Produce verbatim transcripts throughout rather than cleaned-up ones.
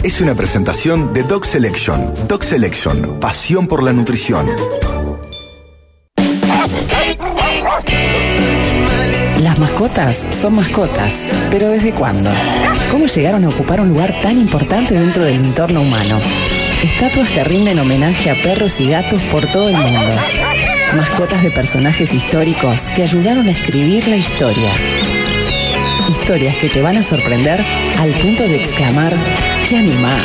es una presentación de Dog Selection. Dog Selection, pasión por la nutrición. Las mascotas son mascotas, pero ¿desde cuándo? ¿Cómo llegaron a ocupar un lugar tan importante dentro del entorno humano? Estatuas que rinden homenaje a perros y gatos por todo el mundo. Mascotas de personajes históricos que ayudaron a escribir la historia. Historias que te van a sorprender al punto de exclamar ¡qué animal!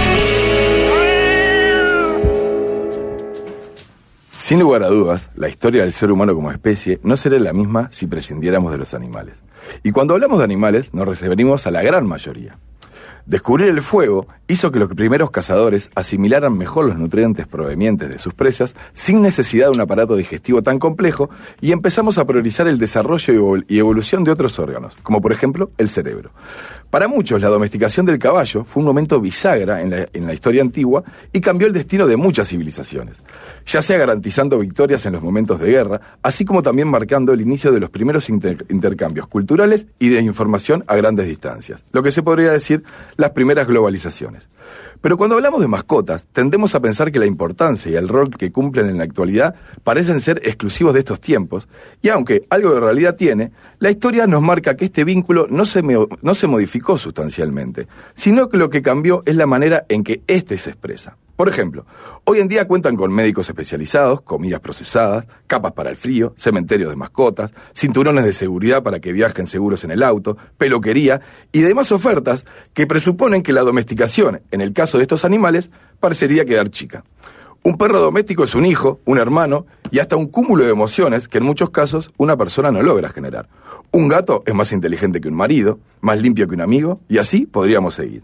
Sin lugar a dudas, la historia del ser humano como especie no sería la misma si prescindiéramos de los animales. Y cuando hablamos de animales, nos referimos a la gran mayoría. Descubrir el fuego hizo que los primeros cazadores asimilaran mejor los nutrientes provenientes de sus presas sin necesidad de un aparato digestivo tan complejo, y empezamos a priorizar el desarrollo y evolución de otros órganos, como por ejemplo el cerebro. Para muchos, la domesticación del caballo fue un momento bisagra en la, en la historia antigua y cambió el destino de muchas civilizaciones, ya sea garantizando victorias en los momentos de guerra, así como también marcando el inicio de los primeros inter- intercambios culturales y de información a grandes distancias, lo que se podría decir las primeras globalizaciones. Pero cuando hablamos de mascotas, tendemos a pensar que la importancia y el rol que cumplen en la actualidad parecen ser exclusivos de estos tiempos, y aunque algo de realidad tiene, la historia nos marca que este vínculo no se, me, no se modificó sustancialmente, sino que lo que cambió es la manera en que éste se expresa. Por ejemplo, hoy en día cuentan con médicos especializados, comidas procesadas, capas para el frío, cementerios de mascotas, cinturones de seguridad para que viajen seguros en el auto, peluquería y demás ofertas que presuponen que la domesticación, en el caso de estos animales, parecería quedar chica. Un perro doméstico es un hijo, un hermano y hasta un cúmulo de emociones que en muchos casos una persona no logra generar. Un gato es más inteligente que un marido, más limpio que un amigo, y así podríamos seguir.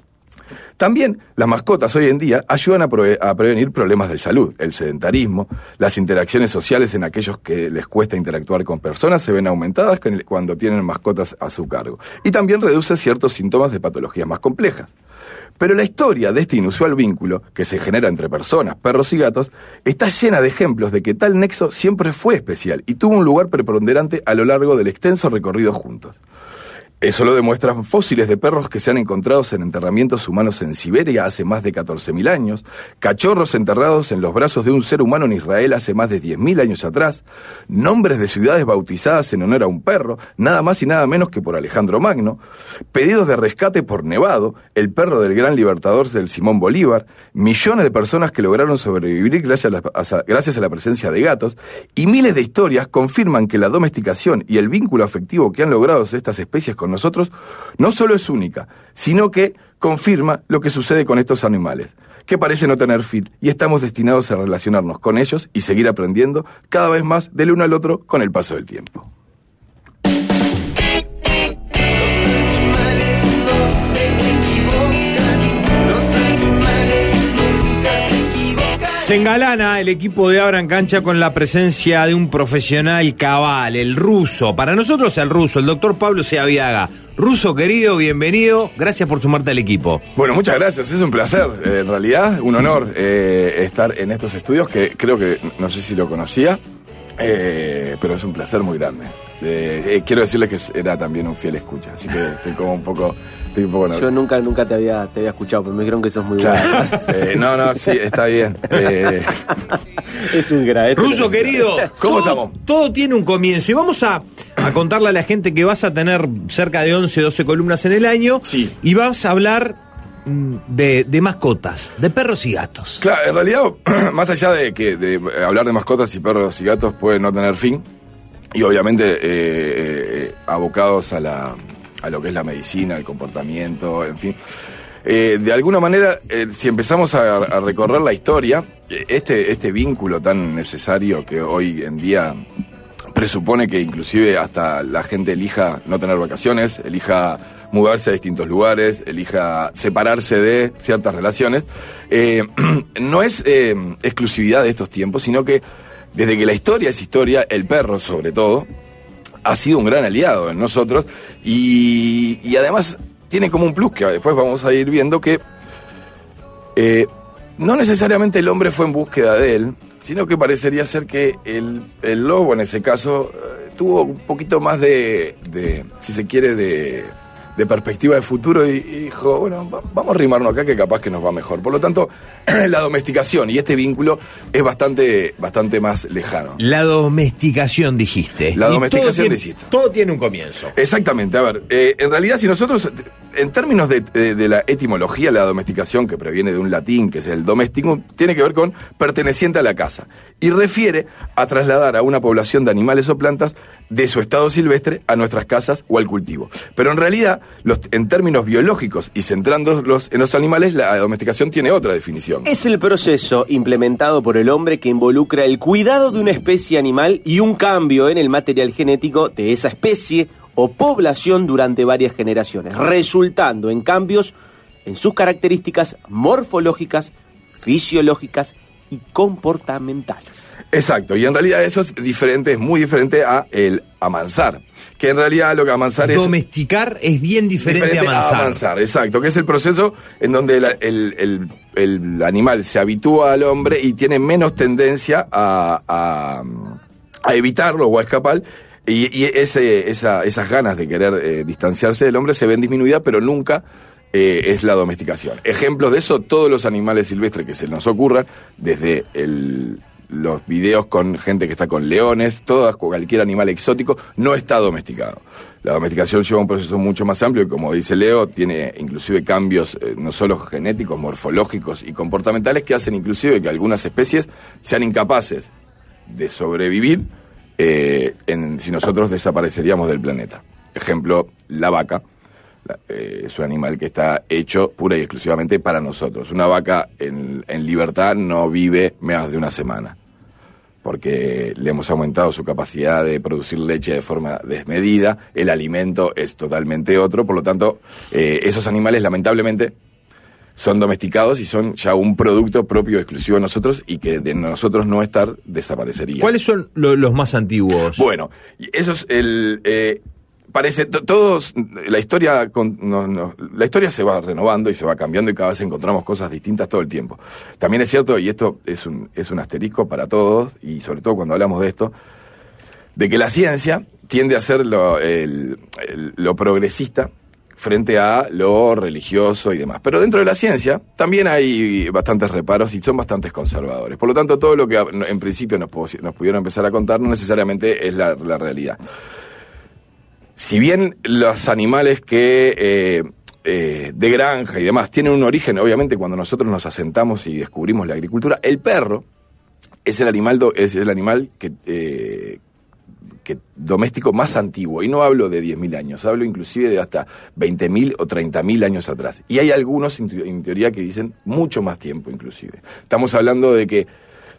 También las mascotas hoy en día ayudan a, prove- a prevenir problemas de salud. El sedentarismo, las interacciones sociales en aquellos que les cuesta interactuar con personas se ven aumentadas cuando tienen mascotas a su cargo. Y también reduce ciertos síntomas de patologías más complejas. Pero la historia de este inusual vínculo que se genera entre personas, perros y gatos está llena de ejemplos de que tal nexo siempre fue especial y tuvo un lugar preponderante a lo largo del extenso recorrido juntos. Eso lo demuestran fósiles de perros que se han encontrado en enterramientos humanos en Siberia hace más de catorce mil años, cachorros enterrados en los brazos de un ser humano en Israel hace más de diez mil años atrás, nombres de ciudades bautizadas en honor a un perro, nada más y nada menos que por Alejandro Magno, pedidos de rescate por Nevado, el perro del gran libertador del Simón Bolívar, millones de personas que lograron sobrevivir gracias a, la, a, gracias a la presencia de gatos, y miles de historias confirman que la domesticación y el vínculo afectivo que han logrado estas especies con nosotros no solo es única, sino que confirma lo que sucede con estos animales, que parecen no tener fin, y estamos destinados a relacionarnos con ellos y seguir aprendiendo cada vez más del uno al otro con el paso del tiempo. Se engalana el equipo de Abra en Cancha con la presencia de un profesional cabal, el ruso. Para nosotros el ruso, el doctor Pablo Seaviaga. Ruso querido, bienvenido, gracias por sumarte al equipo. Bueno, muchas gracias, es un placer, eh, en realidad, un honor eh, estar en estos estudios, que creo que, no sé si lo conocía, eh, pero es un placer muy grande. Eh, eh, quiero decirle que era también un fiel escucha, así que estoy como un poco... Estoy un poco nervioso. Yo nunca, nunca te había, te había escuchado, pero me dijeron que sos muy bueno. eh, no, no, sí, está bien. Eh... Es un gran. Ruso querido, ¿cómo todo, estamos? Todo tiene un comienzo y vamos a, a contarle a la gente que vas a tener cerca de once, doce columnas en el año. Sí. Y vas a hablar de, de mascotas, de perros y gatos. Claro, en realidad, más allá de que de hablar de mascotas y perros y gatos puede no tener fin, y obviamente eh, eh, abocados a la... a lo que es la medicina, el comportamiento, en fin. Eh, de alguna manera, eh, si empezamos a, a recorrer la historia, este, este vínculo tan necesario que hoy en día presupone que inclusive hasta la gente elija no tener vacaciones, elija mudarse a distintos lugares, elija separarse de ciertas relaciones, eh, no es eh, exclusividad de estos tiempos, sino que desde que la historia es historia, el perro sobre todo, ha sido un gran aliado en nosotros y, y además tiene como un plus que después vamos a ir viendo que eh, no necesariamente el hombre fue en búsqueda de él, sino que parecería ser que el, el lobo en ese caso eh, tuvo un poquito más de, de si se quiere, de, de perspectiva de futuro y, y dijo, bueno, va, vamos a arrimarnos acá que capaz que nos va mejor. Por lo tanto, la domesticación y este vínculo es bastante, bastante más lejano. La domesticación, dijiste. La Y domesticación, todo tiene, dijiste. Todo tiene un comienzo. Exactamente, a ver, eh, en realidad si nosotros, en términos de, de, de la etimología, la domesticación, que proviene de un latín, que es el domesticum, tiene que ver con perteneciente a la casa, y refiere a trasladar a una población de animales o plantas de su estado silvestre a nuestras casas o al cultivo. Pero en realidad, los, en términos biológicos y centrándolos en los animales, la domesticación tiene otra definición. Es el proceso implementado por el hombre que involucra el cuidado de una especie animal y un cambio en el material genético de esa especie o población durante varias generaciones, resultando en cambios en sus características morfológicas, fisiológicas y comportamentales. Exacto, y en realidad eso es diferente, es muy diferente a el amansar, que en realidad lo que amansar es... Domesticar es bien diferente, diferente a amansar. a amansar, exacto, que es el proceso en donde la, el, el, el animal se habitúa al hombre y tiene menos tendencia a, a, a evitarlo o a escapar, y, y ese, esa, esas ganas de querer eh, distanciarse del hombre se ven disminuidas, pero nunca... Eh, es la domesticación. Ejemplos de eso, todos los animales silvestres que se nos ocurran, desde el, los videos con gente que está con leones, todo, cualquier animal exótico, no está domesticado. La domesticación lleva un proceso mucho más amplio y, como dice Leo, tiene inclusive cambios eh, no solo genéticos, morfológicos y comportamentales que hacen inclusive que algunas especies sean incapaces de sobrevivir eh, en, si nosotros desapareceríamos del planeta. Ejemplo, la vaca. Eh, es un animal que está hecho pura y exclusivamente para nosotros. Una vaca en, en libertad no vive menos de una semana, porque le hemos aumentado su capacidad de producir leche de forma desmedida, el alimento es totalmente otro, por lo tanto, eh, esos animales lamentablemente son domesticados y son ya un producto propio exclusivo de nosotros y que de nosotros no estar desaparecería. ¿Cuáles son lo, los más antiguos? Bueno, eso es el... Eh, Parece, to, todos, la historia con, no, no, la historia se va renovando y se va cambiando y cada vez encontramos cosas distintas todo el tiempo. También es cierto, y esto es un, es un asterisco para todos, y sobre todo cuando hablamos de esto, de que la ciencia tiende a ser lo, el, el, lo progresista frente a lo religioso y demás. Pero dentro de la ciencia también hay bastantes reparos y son bastantes conservadores. Por lo tanto, todo lo que en principio nos, nos pudieron empezar a contar no necesariamente es la, la realidad. Si bien los animales que eh, eh, de granja y demás tienen un origen, obviamente cuando nosotros nos asentamos y descubrimos la agricultura, el perro es el animal do, es el animal que, eh, que doméstico más antiguo. Y no hablo de diez mil años, hablo inclusive de hasta veinte mil o treinta mil años atrás. Y hay algunos en, en teoría que dicen mucho más tiempo inclusive. Estamos hablando de que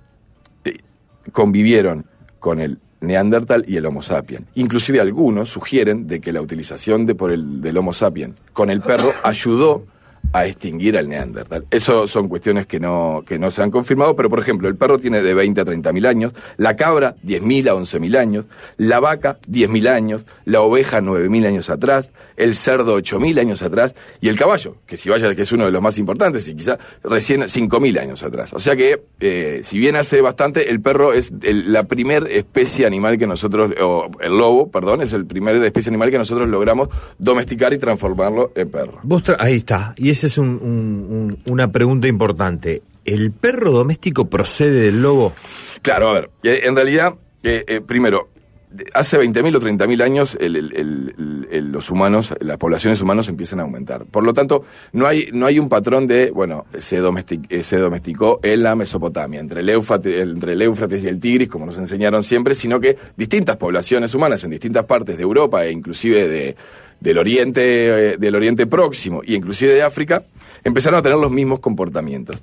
eh, convivieron con el Neandertal y el Homo sapiens. Inclusive algunos sugieren de que la utilización de por el del Homo sapiens con el perro ayudó a extinguir al Neandertal. Eso son cuestiones que no, que no se han confirmado, pero por ejemplo, el perro tiene de veinte a treinta mil años, la cabra diez mil a once mil años, la vaca diez mil años, la oveja nueve mil años atrás, el cerdo ocho mil años atrás, y el caballo, que si vaya que es uno de los más importantes, y quizá recién cinco mil años atrás. O sea que, eh, si bien hace bastante, el perro es el, la primer especie animal que nosotros, o el lobo, perdón, es el primer especie animal que nosotros logramos domesticar y transformarlo en perro. Vos tra- ahí está, y esa es un, un, un, una pregunta importante. ¿El perro doméstico procede del lobo? Claro, a ver, eh, en realidad, eh, eh, primero, hace veinte mil o treinta mil años el, el, el, el, los humanos, las poblaciones humanas empiezan a aumentar. Por lo tanto, no hay no hay un patrón de, bueno, se, domestic, eh, se domesticó en la Mesopotamia, entre el, Éufrates, entre el Éufrates y el Tigris, como nos enseñaron siempre, sino que distintas poblaciones humanas en distintas partes de Europa e inclusive de, del Oriente, eh, del Oriente Próximo e inclusive de África, empezaron a tener los mismos comportamientos.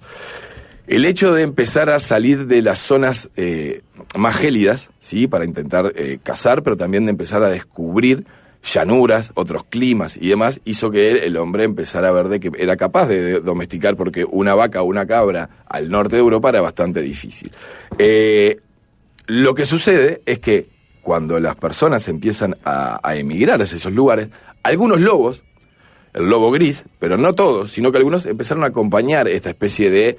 El hecho de empezar a salir de las zonas eh, más gélidas, ¿sí?, para intentar eh, cazar, pero también de empezar a descubrir llanuras, otros climas y demás, hizo que el hombre empezara a ver de que era capaz de domesticar, porque una vaca o una cabra al norte de Europa era bastante difícil. Eh, lo que sucede es que cuando las personas empiezan a, a emigrar hacia esos lugares, algunos lobos, el lobo gris, pero no todos, sino que algunos empezaron a acompañar esta especie de,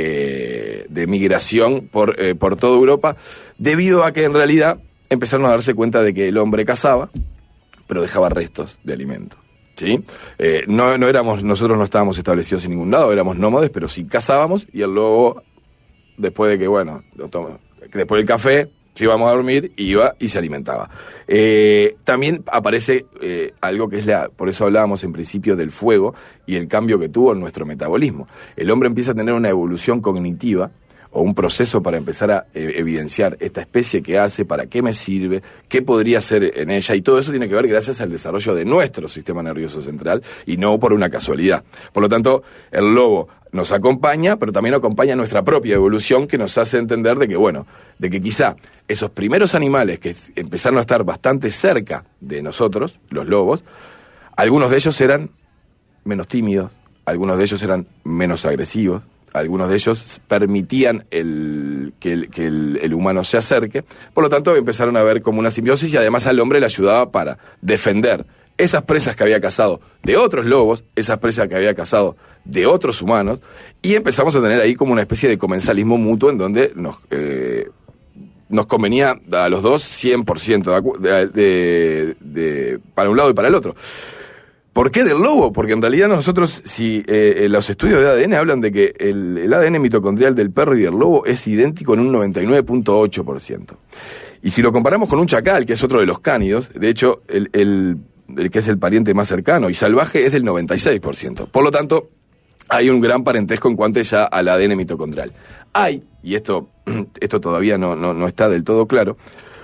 eh, de migración por, eh, por toda Europa, debido a que en realidad empezaron a darse cuenta de que el hombre cazaba, pero dejaba restos de alimento. ¿sí? Eh, no, no éramos, nosotros no estábamos establecidos en ningún lado, éramos nómades, pero sí cazábamos, y el lobo, después de que, bueno, después del café, se íbamos a dormir, iba y se alimentaba. Eh, también aparece eh, algo que es la, por eso hablábamos en principio del fuego y el cambio que tuvo en nuestro metabolismo. El hombre empieza a tener una evolución cognitiva, o un proceso para empezar a eh, evidenciar esta especie que hace, para qué me sirve, qué podría hacer en ella, y todo eso tiene que ver gracias al desarrollo de nuestro sistema nervioso central, y no por una casualidad. Por lo tanto, el lobo nos acompaña, pero también acompaña nuestra propia evolución, que nos hace entender de que, bueno, de que quizá esos primeros animales que empezaron a estar bastante cerca de nosotros, los lobos, algunos de ellos eran menos tímidos, algunos de ellos eran menos agresivos, algunos de ellos permitían el, que, el, que el, el humano se acerque, por lo tanto empezaron a ver como una simbiosis, y además al hombre le ayudaba para defender esas presas que había cazado de otros lobos, esas presas que había cazado de otros humanos, y empezamos a tener ahí como una especie de comensalismo mutuo en donde nos, eh, nos convenía a los dos cien por ciento de, de, de, para un lado y para el otro. ¿Por qué del lobo? Porque en realidad nosotros, si eh, los estudios de A D N hablan de que el, el A D N mitocondrial del perro y del lobo es idéntico en un noventa y nueve punto ocho por ciento. Y si lo comparamos con un chacal, que es otro de los cánidos, de hecho, el, el, el que es el pariente más cercano y salvaje es del noventa y seis por ciento. Por lo tanto, hay un gran parentesco en cuanto ya al A D N mitocondrial. Hay, y esto, esto todavía no, no, no está del todo claro,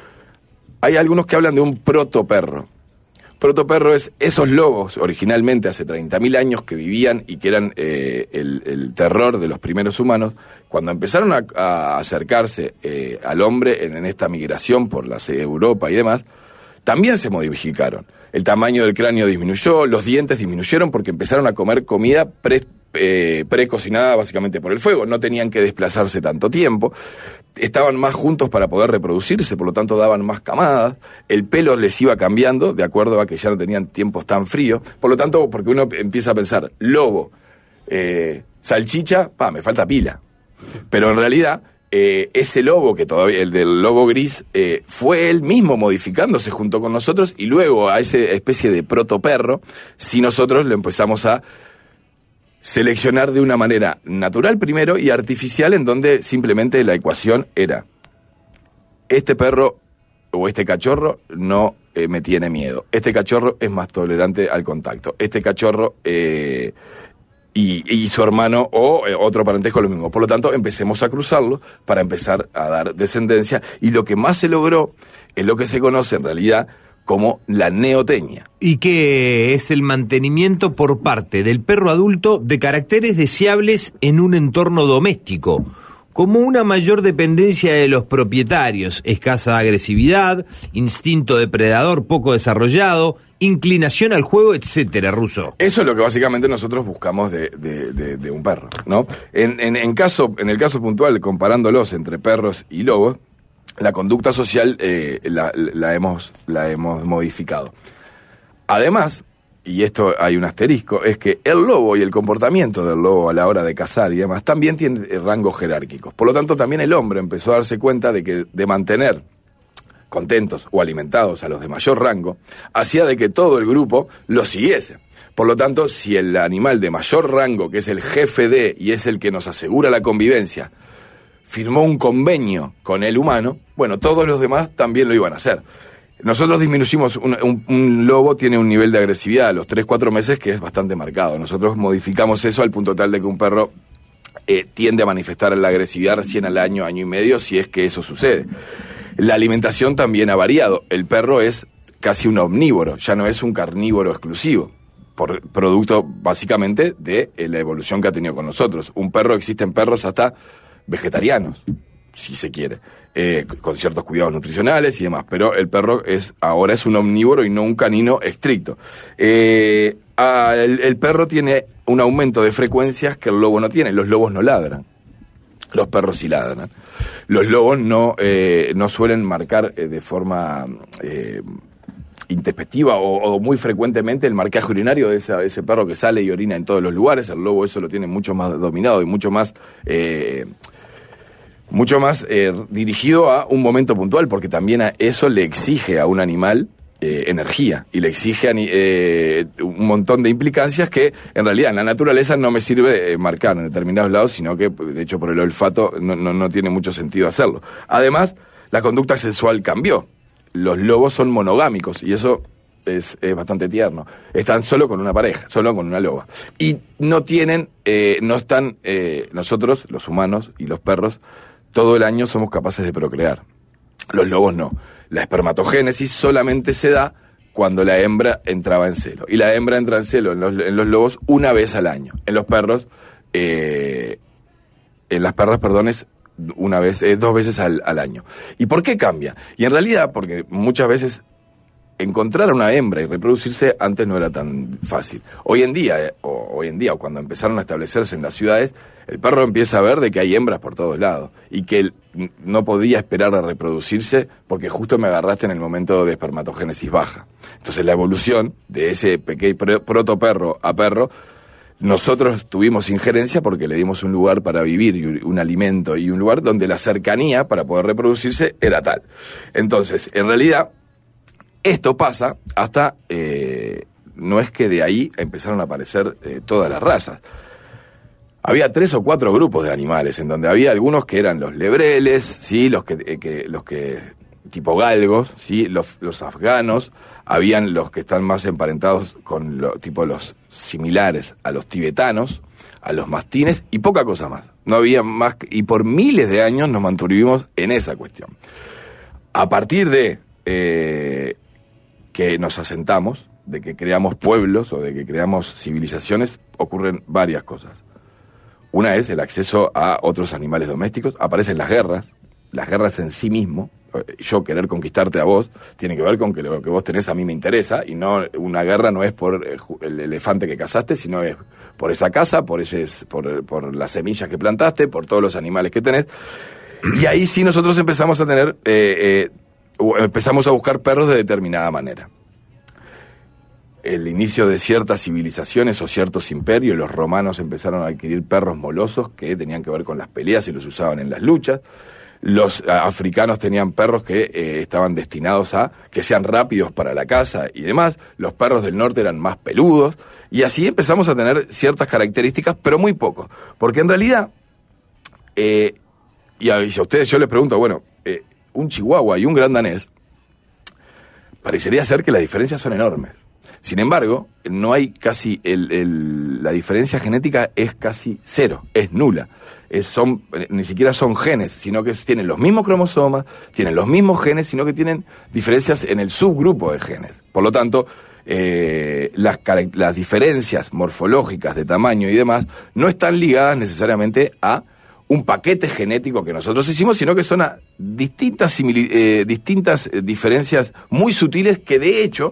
hay algunos que hablan de un protoperro. Protoperro es esos lobos originalmente hace treinta mil años que vivían y que eran eh, el, el terror de los primeros humanos. Cuando empezaron a, a acercarse eh, al hombre en, en esta migración por la Europa y demás, también se modificaron. El tamaño del cráneo disminuyó, los dientes disminuyeron porque empezaron a comer comida pre, eh, precocinada básicamente por el fuego. No tenían que desplazarse tanto tiempo. Estaban más juntos para poder reproducirse, por lo tanto daban más camadas. El pelo les iba cambiando de acuerdo a que ya no tenían tiempos tan fríos. Por lo tanto, porque uno empieza a pensar, lobo, eh, salchicha, pa, me falta pila. Pero en realidad, eh, ese lobo, que todavía, el del lobo gris, eh, fue él mismo modificándose junto con nosotros, y luego a esa especie de protoperro, si nosotros lo empezamos a seleccionar de una manera natural primero y artificial, en donde simplemente la ecuación era: este perro o este cachorro no eh, me tiene miedo, este cachorro es más tolerante al contacto, este cachorro eh, y, y su hermano o eh, otro parentesco lo mismo. Por lo tanto, empecemos a cruzarlo para empezar a dar descendencia, y lo que más se logró es lo que se conoce en realidad como la neotenia. Y que es el mantenimiento por parte del perro adulto de caracteres deseables en un entorno doméstico, como una mayor dependencia de los propietarios, escasa agresividad, instinto depredador poco desarrollado, inclinación al juego, etcétera, Russo. Eso es lo que básicamente nosotros buscamos de, de, de, de un perro, ¿no? En, en, en, caso, en el caso puntual, comparándolos entre perros y lobos, la conducta social eh, la, la, hemos, la hemos modificado. Además, y esto hay un asterisco, es que el lobo y el comportamiento del lobo a la hora de cazar y demás también tiene rangos jerárquicos. Por lo tanto, también el hombre empezó a darse cuenta de que de mantener contentos o alimentados a los de mayor rango hacía de que todo el grupo lo siguiese. Por lo tanto, si el animal de mayor rango, que es el jefe de y es el que nos asegura la convivencia, firmó un convenio con el humano, bueno, todos los demás también lo iban a hacer. Nosotros disminuimos, un, un, un lobo tiene un nivel de agresividad a los tres cuatro meses que es bastante marcado. Nosotros modificamos eso al punto tal de que un perro eh, tiende a manifestar la agresividad recién al año, año y medio, si es que eso sucede. La alimentación también ha variado. El perro es casi un omnívoro, ya no es un carnívoro exclusivo, por producto básicamente de eh, la evolución que ha tenido con nosotros. Un perro, existen perros hasta vegetarianos, si se quiere, eh, con ciertos cuidados nutricionales y demás, pero el perro es ahora es un omnívoro y no un canino estricto. Eh, a, el, el perro tiene un aumento de frecuencias que el lobo no tiene. Los lobos no ladran, los perros sí ladran. Los lobos no, eh, no suelen marcar eh, de forma eh, intempestiva o, o muy frecuentemente el marcaje urinario de ese, ese perro que sale y orina en todos los lugares. El lobo eso lo tiene mucho más dominado y mucho más eh, mucho más eh, dirigido a un momento puntual, porque también a eso le exige a un animal eh, energía y le exige eh, un montón de implicancias que en realidad en la naturaleza no me sirve eh, marcar en determinados lados, sino que de hecho por el olfato no, no, no tiene mucho sentido hacerlo. Además, la conducta sexual cambió. Los lobos son monogámicos y eso es, es bastante tierno. Están solo con una pareja, solo con una loba. Y no tienen, eh, no están, eh, nosotros, los humanos y los perros, todo el año somos capaces de procrear. Los lobos no. La espermatogénesis solamente se da cuando la hembra entraba en celo. Y la hembra entra en celo en los, en los lobos una vez al año. En los perros, eh, en las perras, perdón, es una vez, eh, dos veces al, al año. ¿Y por qué cambia? Y en realidad, porque muchas veces encontrar a una hembra y reproducirse antes no era tan fácil. Hoy en día, eh, o, hoy en día, o cuando empezaron a establecerse en las ciudades, el perro empieza a ver de que hay hembras por todos lados y que él no podía esperar a reproducirse porque justo me agarraste en el momento de espermatogénesis baja. Entonces la evolución de ese pequeño protoperro a perro, nosotros tuvimos injerencia porque le dimos un lugar para vivir y un alimento y un lugar donde la cercanía para poder reproducirse era tal. Entonces, en realidad, esto pasa hasta, eh, no es que de ahí empezaron a aparecer eh, todas las razas. Había tres o cuatro grupos de animales, en donde había algunos que eran los lebreles, ¿sí? Los que, eh, que, los que tipo galgos, ¿sí? Los, los afganos, habían los que están más emparentados con lo, tipo los similares a los tibetanos, a los mastines y poca cosa más. No había más, y por miles de años nos mantuvimos en esa cuestión. A partir de eh, que nos asentamos, de que creamos pueblos o de que creamos civilizaciones, ocurren varias cosas. Una es el acceso a otros animales domésticos, aparecen las guerras, las guerras en sí mismo, yo querer conquistarte a vos, tiene que ver con que lo que vos tenés a mí me interesa, y no, una guerra no es por el elefante que cazaste, sino es por esa casa, por ese, por, por las semillas que plantaste, por todos los animales que tenés, y ahí sí nosotros empezamos a tener, eh, eh, empezamos a buscar perros de determinada manera. El inicio de ciertas civilizaciones o ciertos imperios, los romanos empezaron a adquirir perros molosos que tenían que ver con las peleas y los usaban en las luchas. Los a, africanos tenían perros que eh, estaban destinados a que sean rápidos para la caza y demás. Los perros del norte eran más peludos. Y así empezamos a tener ciertas características, pero muy poco. Porque en realidad, eh, y, a, y a ustedes yo les pregunto, bueno, eh, un chihuahua y un gran danés, parecería ser que las diferencias son enormes. Sin embargo, no hay casi, el, el, la diferencia genética es casi cero, es nula. Es, son, ni siquiera son genes, sino que tienen los mismos cromosomas, tienen los mismos genes, sino que tienen diferencias en el subgrupo de genes. Por lo tanto, eh, las, las diferencias morfológicas de tamaño y demás no están ligadas necesariamente a un paquete genético que nosotros hicimos, sino que son a distintas, simili, eh, distintas diferencias muy sutiles que de hecho,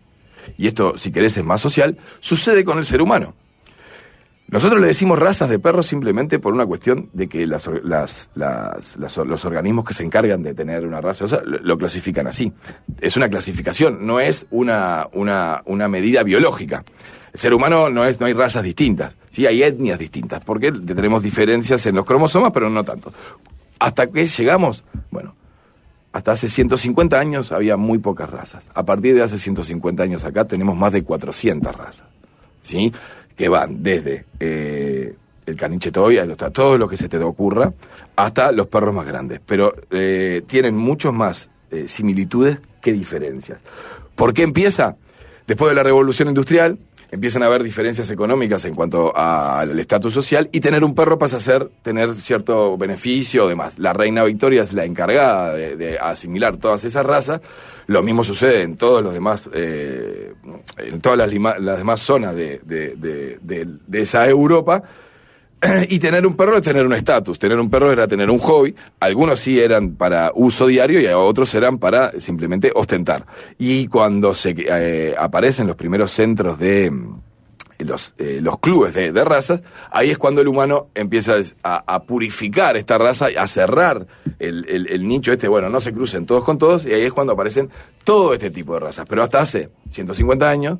y esto, si querés, es más social, sucede con el ser humano. Nosotros le decimos razas de perros simplemente por una cuestión de que las, las, las, las, los organismos que se encargan de tener una raza, o sea, lo, lo clasifican así. Es una clasificación, no es una, una, una medida biológica. El ser humano no es, no hay razas distintas, sí hay etnias distintas, porque tenemos diferencias en los cromosomas, pero no tanto. ¿Hasta qué llegamos? Bueno, hasta hace ciento cincuenta años había muy pocas razas. A partir de hace ciento cincuenta años acá tenemos más de cuatrocientas razas, ¿sí? Que van desde eh, el caniche toy, todo lo que se te ocurra, hasta los perros más grandes. Pero eh, tienen muchos más eh, similitudes que diferencias. ¿Por qué empieza? Después de la Revolución Industrial, empiezan a haber diferencias económicas en cuanto al estatus social y tener un perro pasa a ser tener cierto beneficio o demás. La reina Victoria es la encargada de, de asimilar todas esas razas. Lo mismo sucede en todos los demás, eh, en todas las, lima, las demás zonas de, de, de, de, de esa Europa. Y tener un perro es tener un estatus, tener un perro era tener un hobby, algunos sí eran para uso diario y otros eran para simplemente ostentar. Y cuando se eh, aparecen los primeros centros de los, eh, los clubes de, de razas, ahí es cuando el humano empieza a, a purificar esta raza, a cerrar el, el, el nicho este, bueno, no se crucen todos con todos, y ahí es cuando aparecen todo este tipo de razas. Pero hasta hace ciento cincuenta años...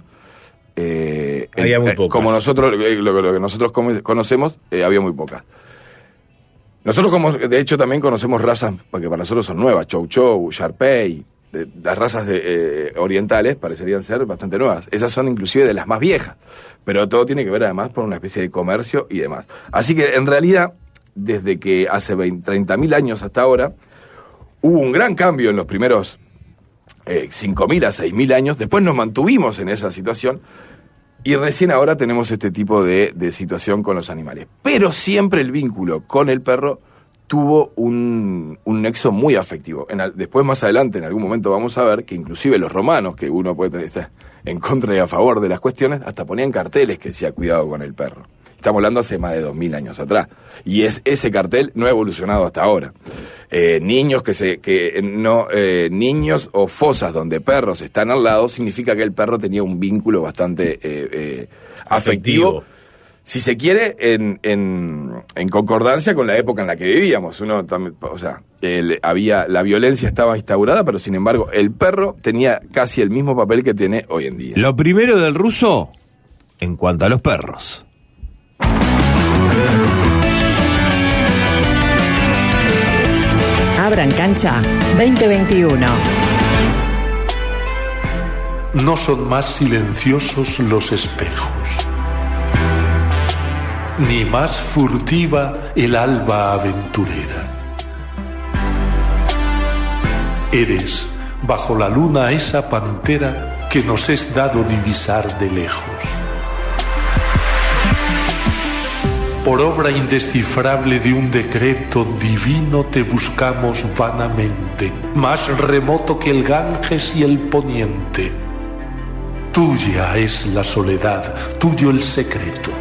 Eh, había en, muy pocas. Como nosotros, eh, lo, lo que nosotros conocemos, eh, había muy pocas. Nosotros, como de hecho, también conocemos razas que para nosotros son nuevas: Chow Chow, Shar Pei, de, las razas de, eh, orientales parecerían ser bastante nuevas. Esas son inclusive de las más viejas, pero todo tiene que ver además por una especie de comercio y demás. Así que en realidad, desde que hace veinte, treinta mil años hasta ahora, hubo un gran cambio en los primeros eh, cinco mil a seis mil años, después nos mantuvimos en esa situación, y recién ahora tenemos este tipo de, de situación con los animales. Pero siempre el vínculo con el perro tuvo un, un nexo muy afectivo. En, después, más adelante, en algún momento vamos a ver que inclusive los romanos, que uno puede tener, estar en contra y a favor de las cuestiones, hasta ponían carteles que decía cuidado con el perro. Estamos hablando hace más de dos mil años atrás. Y es ese cartel no ha evolucionado hasta ahora. Eh, niños que se que no eh, niños o fosas donde perros están al lado significa que el perro tenía un vínculo bastante eh, eh, afectivo. afectivo. Si se quiere, en, en, en concordancia con la época en la que vivíamos. Uno también, o sea, el, había la violencia estaba instaurada, pero sin embargo el perro tenía casi el mismo papel que tiene hoy en día. Lo primero del ruso en cuanto a los perros. Abran Cancha veinte veintiuno. No son más silenciosos los espejos, ni más furtiva el alba aventurera. Eres, bajo la luna, esa pantera que nos es dado divisar de lejos. Por obra indescifrable de un decreto divino te buscamos vanamente, más remoto que el Ganges y el poniente. Tuya es la soledad, tuyo el secreto.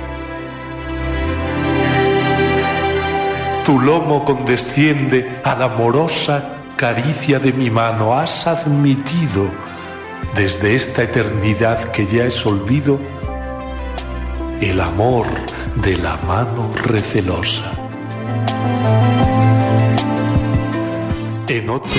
Tu lomo condesciende a la amorosa caricia de mi mano. Has admitido desde esta eternidad que ya es olvido el amor de la mano recelosa. En otro...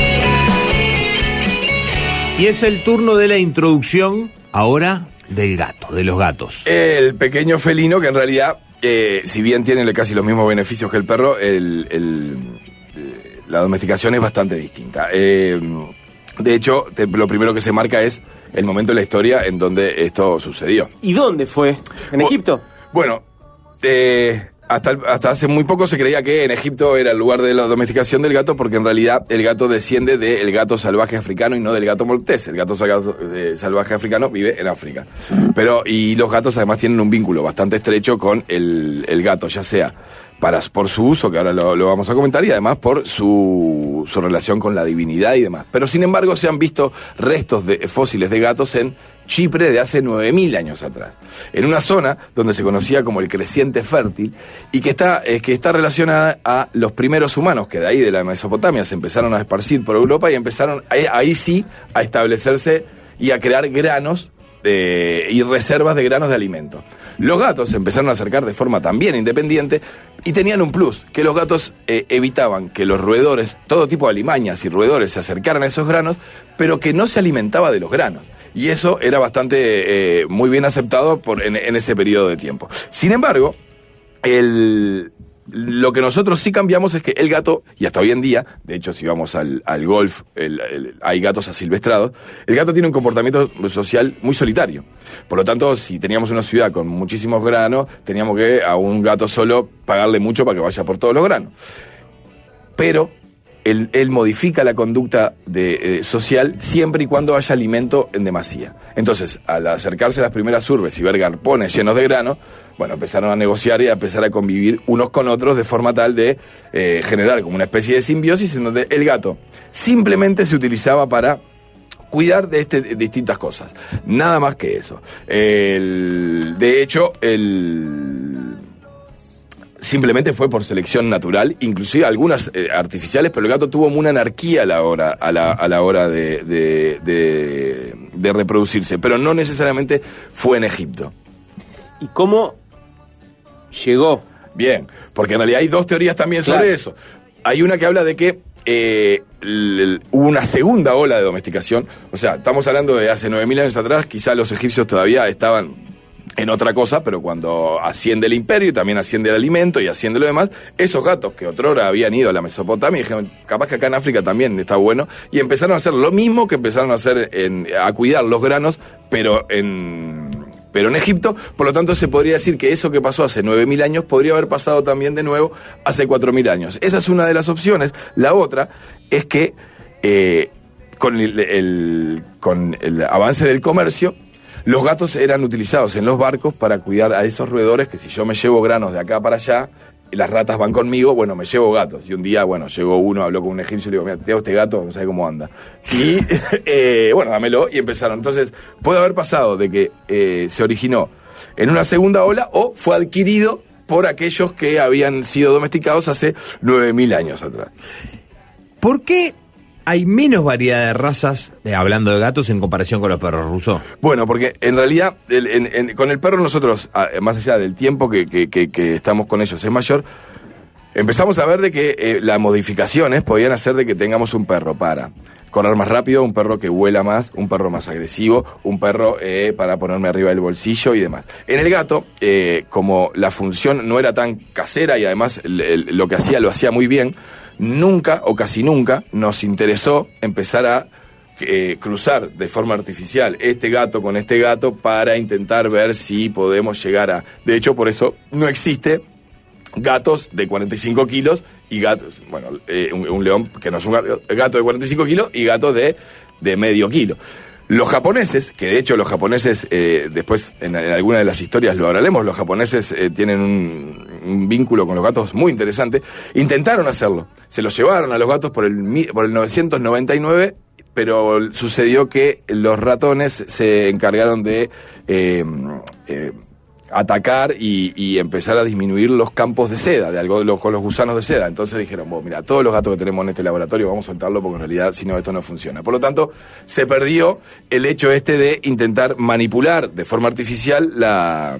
Y es el turno de la introducción ahora del gato, de los gatos. El pequeño felino que en realidad, eh, si bien tiene casi los mismos beneficios que el perro, el, el, eh, la domesticación es bastante distinta. Eh, de hecho, te, lo primero que se marca es el momento de la historia en donde esto sucedió. ¿Y dónde fue? ¿En Bu- Egipto? Bueno, eh, hasta, hasta hace muy poco se creía que en Egipto era el lugar de la domesticación del gato, porque en realidad el gato desciende del gato salvaje africano y no del gato maltés. El gato salvaje, eh, salvaje africano vive en África. Pero, y los gatos además tienen un vínculo bastante estrecho con el, el gato, ya sea para, por su uso, que ahora lo, lo vamos a comentar, y además por su, su relación con la divinidad y demás. Pero sin embargo se han visto restos de fósiles de gatos en Chipre de hace nueve mil años atrás, en una zona donde se conocía como el Creciente Fértil, y que está, eh, que está relacionada a los primeros humanos, que de ahí de la Mesopotamia se empezaron a esparcir por Europa y empezaron ahí, ahí sí a establecerse y a crear granos eh, y reservas de granos de alimento. Los gatos se empezaron a acercar de forma también independiente y tenían un plus, que los gatos eh, evitaban que los roedores, todo tipo de alimañas y roedores se acercaran a esos granos, pero que no se alimentaba de los granos. Y eso era bastante, eh, muy bien aceptado por, en, en ese periodo de tiempo. Sin embargo, el, lo que nosotros sí cambiamos es que el gato, y hasta hoy en día, de hecho si vamos al, al golf, el, el, hay gatos asilvestrados, el gato tiene un comportamiento social muy solitario. Por lo tanto, si teníamos una ciudad con muchísimos granos, teníamos que a un gato solo pagarle mucho para que vaya por todos los granos. Pero Él, él modifica la conducta de, eh, social siempre y cuando haya alimento en demasía. Entonces, al acercarse a las primeras urbes y ver galpones llenos de grano, bueno, empezaron a negociar y a empezar a convivir unos con otros de forma tal de eh, generar como una especie de simbiosis en donde el gato simplemente se utilizaba para cuidar de, este, de distintas cosas. Nada más que eso. El, de hecho, el... simplemente fue por selección natural, inclusive algunas eh, artificiales, pero el gato tuvo una anarquía a la hora, a la, a la hora de, de, de, de reproducirse, pero no necesariamente fue en Egipto. ¿Y cómo llegó? Bien, porque en realidad hay dos teorías también sobre Claro. eso. Hay una que habla de que eh, l- l- hubo una segunda ola de domesticación, o sea, estamos hablando de hace nueve mil años atrás, quizá los egipcios todavía estaban en otra cosa, pero cuando asciende el imperio y también asciende el alimento y asciende lo demás, esos gatos que otrora habían ido a la Mesopotamia dijeron, capaz que acá en África también está bueno, y empezaron a hacer lo mismo que empezaron a hacer, en, a cuidar los granos, pero en, pero en Egipto. Por lo tanto, se podría decir que eso que pasó hace nueve mil años podría haber pasado también de nuevo hace cuatro mil años. Esa es una de las opciones. La otra es que eh, con el, el, con el avance del comercio, los gatos eran utilizados en los barcos para cuidar a esos roedores que si yo me llevo granos de acá para allá, y las ratas van conmigo, bueno, me llevo gatos. Y un día, bueno, llegó uno, habló con un egipcio y le digo, mira, te hago este gato, no sabe cómo anda. Y, eh, bueno, dámelo, y empezaron. Entonces, puede haber pasado de que eh, se originó en una segunda ola o fue adquirido por aquellos que habían sido domesticados hace nueve mil años atrás. ¿Por qué hay menos variedad de razas, eh, hablando de gatos, en comparación con los perros, Russo? Bueno, porque en realidad el, en, en, con el perro nosotros, más allá del tiempo que, que, que, que estamos con ellos es mayor, empezamos a ver de que eh, las modificaciones podían hacer de que tengamos un perro para correr más rápido, un perro que vuela más, un perro más agresivo, un perro eh, para ponerme arriba del bolsillo y demás. En el gato, eh, como la función no era tan casera y además el, el, lo que hacía lo hacía muy bien, nunca o casi nunca nos interesó empezar a eh, cruzar de forma artificial este gato con este gato para intentar ver si podemos llegar a... De hecho, por eso no existe gatos de cuarenta y cinco kilos y gatos... Bueno, eh, un, un león que no es un gato, gato de cuarenta y cinco kilos y gatos de, de medio kilo. Los japoneses, que de hecho los japoneses, eh, después en, en alguna de las historias lo hablaremos, los japoneses eh, tienen un, un vínculo con los gatos muy interesante, intentaron hacerlo, se los llevaron a los gatos por el, por el novecientos noventa y nueve, pero sucedió que los ratones se encargaron de eh, eh, atacar y, y empezar a disminuir los campos de seda, de algo, los, con los gusanos de seda. Entonces dijeron, bueno, mira, todos los gatos que tenemos en este laboratorio vamos a soltarlo porque en realidad si no esto no funciona. Por lo tanto, se perdió el hecho este de intentar manipular de forma artificial la,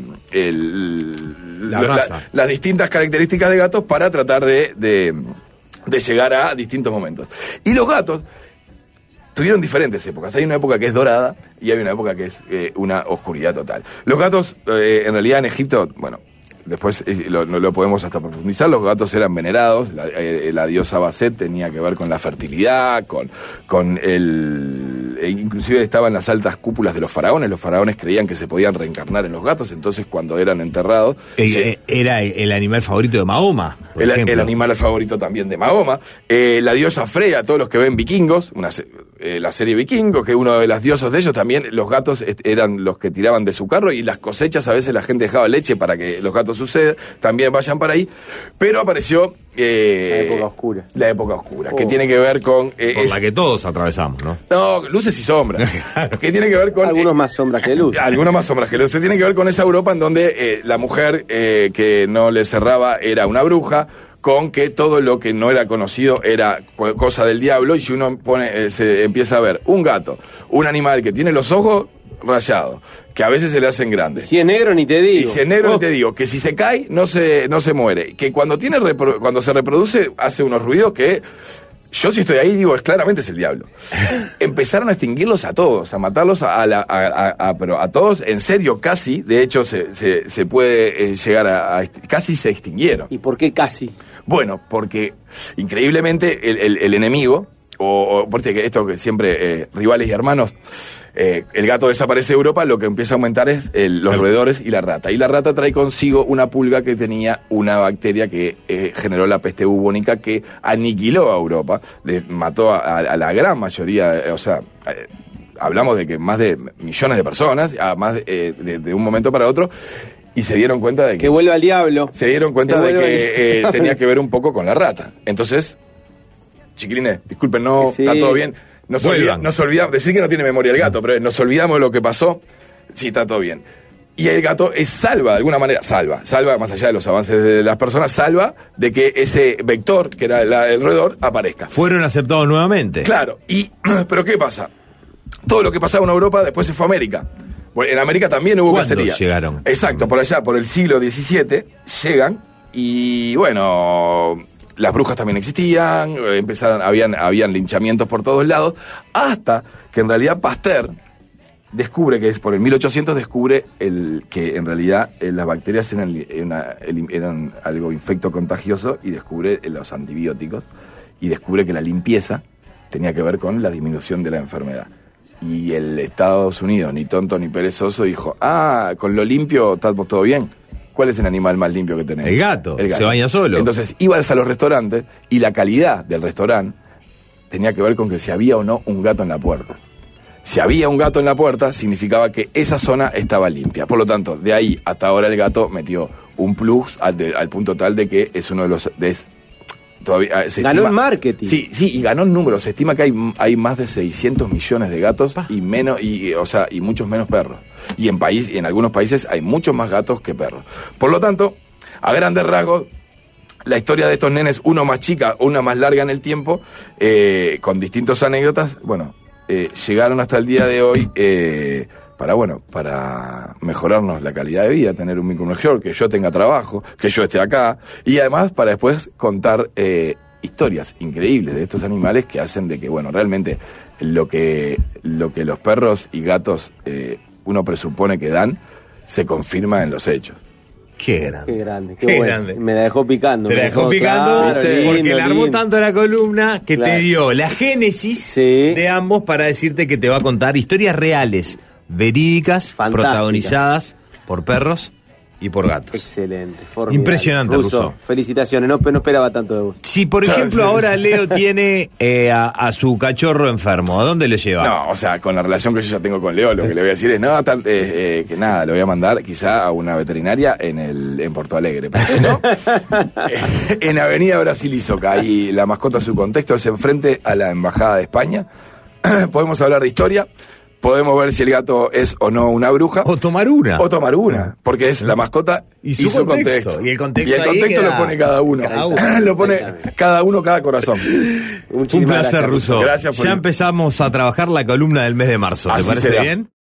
el, la la, raza. La, las distintas características de gatos para tratar de, de, de llegar a distintos momentos. Y los gatos tuvieron diferentes épocas. Hay una época que es dorada y hay una época que es eh, una oscuridad total. Los gatos, eh, en realidad en Egipto, bueno, después eh, lo, lo podemos hasta profundizar, los gatos eran venerados, la, eh, la diosa Bastet tenía que ver con la fertilidad, con, con el... E inclusive estaban las altas cúpulas de los faraones, los faraones creían que se podían reencarnar en los gatos, entonces cuando eran enterrados... Eh, se, era el animal favorito de Mahoma, por el, ejemplo. El animal favorito también de Mahoma. Eh, la diosa Freya, todos los que ven Vikingos, una, eh, la serie Vikingos, que uno de los dioses de ellos también, los gatos eran los que tiraban de su carro y las cosechas a veces la gente dejaba leche para que los gatos suceda, también vayan para ahí, pero apareció eh, la época oscura. La época oscura, oh. que tiene que ver con... Eh, Por es, la que todos atravesamos, ¿no? No, luces y sombras. Que tiene que ver con... Algunos eh, más sombras que luz. Algunos más sombras que luz. Se tiene que ver con esa Europa en donde eh, la mujer eh, que no le cerraba era una bruja, con que todo lo que no era conocido era cosa del diablo, y si uno pone, eh, se empieza a ver un gato, un animal que tiene los ojos rayados, que a veces se le hacen grandes. Si es negro ni te digo. Y si es negro oh. ni te digo, que si se cae no se, no se muere, que cuando tiene repro- cuando se reproduce hace unos ruidos que yo si estoy ahí digo, es claramente es el diablo. Empezaron a extinguirlos a todos, a matarlos a, a, la, a, a, a, pero a todos, en serio, casi, de hecho se, se, se puede eh, llegar a, a, casi se extinguieron. ¿Y por qué casi? Bueno, porque increíblemente el, el, el enemigo, o, o porque esto que siempre, eh, rivales y hermanos, eh, el gato desaparece de Europa, lo que empieza a aumentar es el, los roedores y la rata. Y la rata trae consigo una pulga que tenía una bacteria que eh, generó la peste bubónica, que aniquiló a Europa, le mató a, a, a la gran mayoría, eh, o sea... Eh, hablamos de que más de millones de personas, a más de, eh, de, de un momento para otro, y se dieron cuenta de que... Que vuelva al diablo. Se dieron cuenta que de que eh, tenía que ver un poco con la rata. Entonces, chiquilines, disculpen, no, sí. Está todo bien. Nos olvidamos, nos olvidamos, decir que no tiene memoria el gato, pero nos olvidamos de lo que pasó. Sí, está todo bien. Y el gato es salva, de alguna manera, salva, salva, más allá de los avances de las personas, salva de que ese vector, que era la, el roedor, aparezca. Fueron aceptados nuevamente. Claro, y, pero ¿qué pasa? Todo lo que pasaba en Europa después se fue a América. En América también hubo cacería. Llegaron? Exacto, por allá, por el siglo diecisiete, llegan y bueno, las brujas también existían, empezaron, habían, habían linchamientos por todos lados, hasta que en realidad Pasteur descubre que es por el mil ochocientos, descubre el, que en realidad eh, las bacterias eran, una, eran algo infecto contagioso y descubre los antibióticos y descubre que la limpieza tenía que ver con la disminución de la enfermedad. Y el Estados Unidos, ni tonto ni perezoso, dijo, ah, con lo limpio estamos todo bien. ¿Cuál es el animal más limpio que tenemos? El gato, el gato. Se baña solo. Entonces ibas a los restaurantes y la calidad del restaurante tenía que ver con que si había o no un gato en la puerta. Si había un gato en la puerta, significaba que esa zona estaba limpia. Por lo tanto, de ahí hasta ahora el gato metió un plus al, de, al punto tal de que es uno de los... De, todavía, se ganó estima, en marketing. Sí, sí, y ganó en números. Se estima que hay, hay más de seiscientos millones de gatos pa. y menos y o sea y muchos menos perros. Y en país y en algunos países hay muchos más gatos que perros. Por lo tanto, a grandes rasgos, la historia de estos nenes, uno más chica, una más larga en el tiempo, eh, con distintas anécdotas, bueno, eh, llegaron hasta el día de hoy eh, para, bueno, para mejorarnos la calidad de vida, tener un microregión, que yo tenga trabajo, que yo esté acá, y además para después contar eh, historias increíbles de estos animales que hacen de que, bueno, realmente lo que, lo que los perros y gatos eh, uno presupone que dan, se confirma en los hechos. Qué grande. Qué grande, qué, Qué bueno. grande. Me la dejó picando. Te la dejó picando, claro, porque lindo, le armó lindo. tanto la columna que Claro. te dio la génesis Sí. de ambos para decirte que te va a contar historias reales, verídicas, Fantásticas. protagonizadas por perros y por gatos. Excelente, formidable. Impresionante, Russo. Felicitaciones, no, no esperaba tanto de vos. Si, por ejemplo, ahora Leo tiene eh, a, a su cachorro enfermo, ¿a dónde le lleva? No, o sea, con la relación que yo ya tengo con Leo, lo que le voy a decir es, no, tal, eh, eh, que nada, lo voy a mandar quizá a una veterinaria en el en Porto Alegre. Pero si no, eh, en Avenida Brasil y Soca, ahí la mascota su contexto es enfrente a la Embajada de España. Podemos hablar de historia, podemos ver si el gato es o no una bruja. O tomar una. O tomar una, porque es la mascota Y su contexto. Y el contexto Y el ahí contexto queda- lo pone cada uno. cada uno. Lo pone cada uno, cada corazón. Un Muchísimas placer, gracias, Russo. Gracias por Ya el- empezamos a trabajar la columna del mes de marzo. ¿Te Así parece será. bien?